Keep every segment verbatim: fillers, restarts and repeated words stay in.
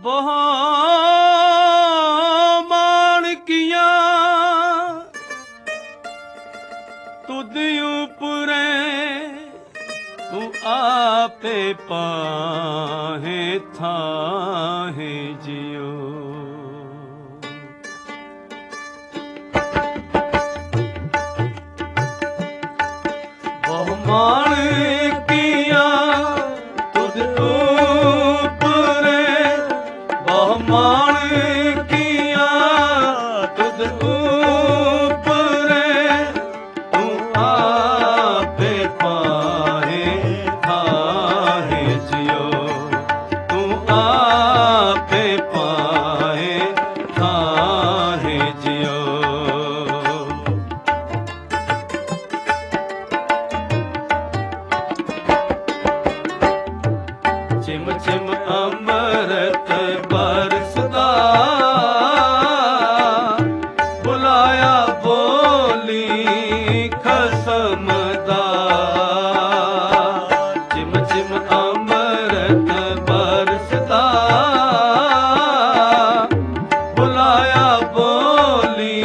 बहु माणकिया तुद ऊपरे तू आपे पाहे थाहे जियो। बहु माणकिया तुद ऊपरे बहु माणकिया तुद ऊपरे तू आपे पाहे थाहे जियो। तू आपे पाहे थाहे जियो। चिम चिम अमृत बरसदा बुलाया बोली खसमदा। चिम चिम अमृत बरसदा बुलाया बोली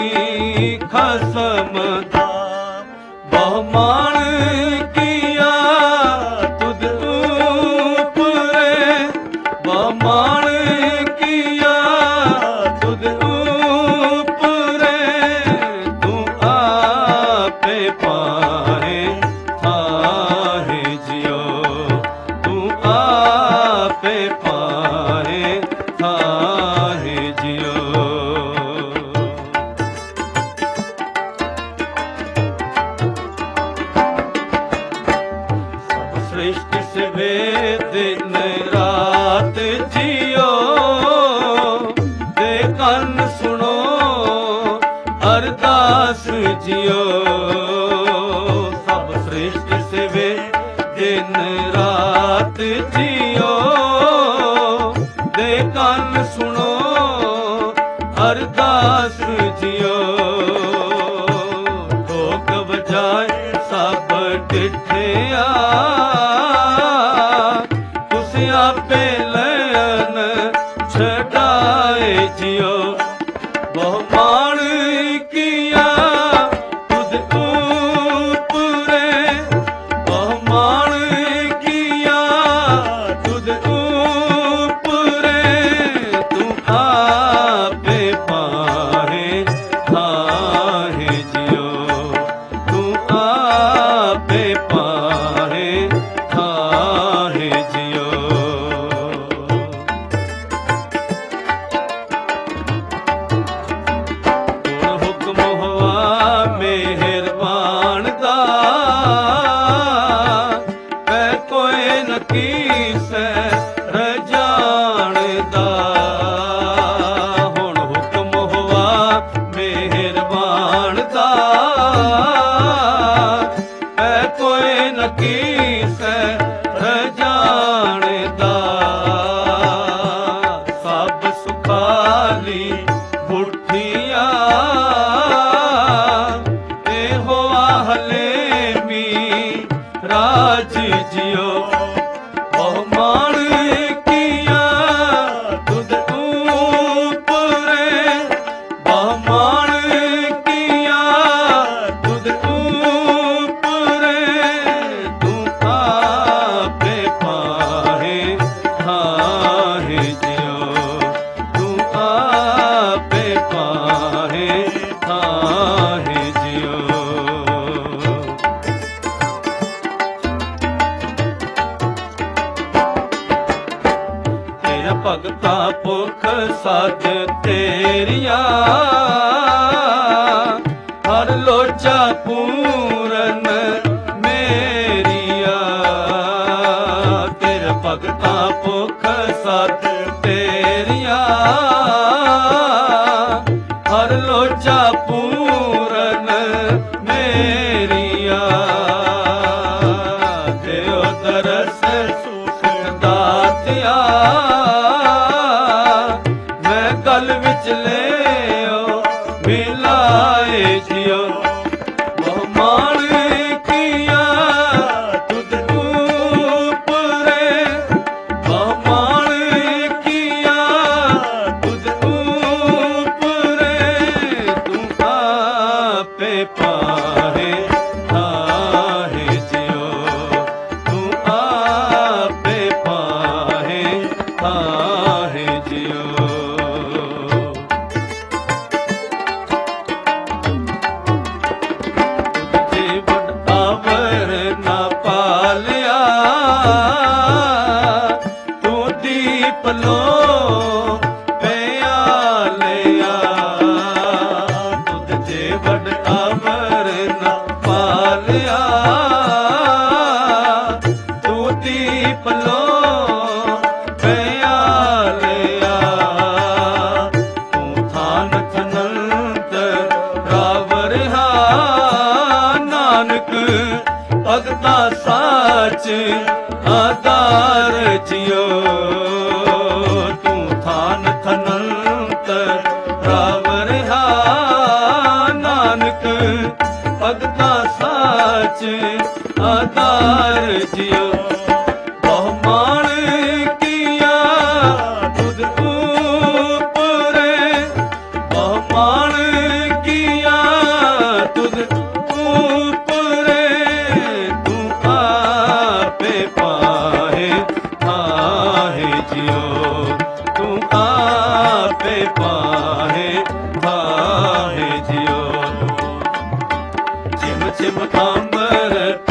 खसमदा। बहु माणकिया तुद ऊपरे बहु माणकिया तुद ऊपरे तू आपे पाहे थाहे जियो। तू आपे पाहे थाहे जियो। सृष्टि से वे दिन रात जियो। दे कन सुनो अरदास जियो। सब सृष्टि से वे दिन रात जियो। दे कन सुनो अरदास जियो। ठोक बजाए सब डिठिया तुसी आपे लयन छड़ाए जियो। बहु माणकिया तुद ऊपरे बहु माणकिया तुद ऊपरे तू आपे पाहे थाहे जियो। तू आपे पाहे थाहे जियो। हुण हुक्म हुआ मेहरबान दा कै कोई न कीसै रजान दा। हुण हुक्म हुआ मेहरबान दा कै कोई न कीसै रजान दा। सब सुखाली बुठिया ए होआ हले मी राज जियो। बहु माणकिया तुद ऊपरे बहु माणकिया तुद ऊपरे तू आपे पाहे थाहे जियो। तू आपे पाहे थाहे जियो। तेरा भगता पुख सद तेरिया हर लोचा पूरन मेरिया। तेरा भगता पुख सद तेरिया हर लोचा पूरन मेरिया। देओ दरस सुख दातिया मैं गल विच लेओ मिलाए जियो। बहु माणकिया तुद ऊपरे बहु माणकिया ਲਿਆ ਤੂੰ ਦੀਪ ਲੋ ਪਿਆ ਲਿਆ ਤੂੰ ਥਾਨ ਥਨੰਤ ਰਾਵ ਰਿਹਾ ਨਾਨਕ ਭਗਤਾ ਸਾਚ ਆਧਾਰ ਜਿਉ ਤੂੰ ਥਾਨ ਥਨੰਤ ਰਾਵ ਰਿਹਾ ਨਾਨਕ ਭਗਤਾ ਸਾਚ ਆਧਾਰ ਜਿਉ ਬਹੁ ਮਾਣ ਕੀਆ ਤੁਧ ਉਪਰੇ ਬਹੁ ਮਾਣ ਕੀਆ ਤੁਧ ਉਪਰੇ ਤੂੰ ਆਪੇ ਪਾਹੇ ਪਾਹੇ ਜਿਉ ਤੂੰ ਆਪੇ ਪਾਹੇ ਪਾਹੇ ਜਿਉ ਜਿਮ ਜਿਮ ਅੰਬਰ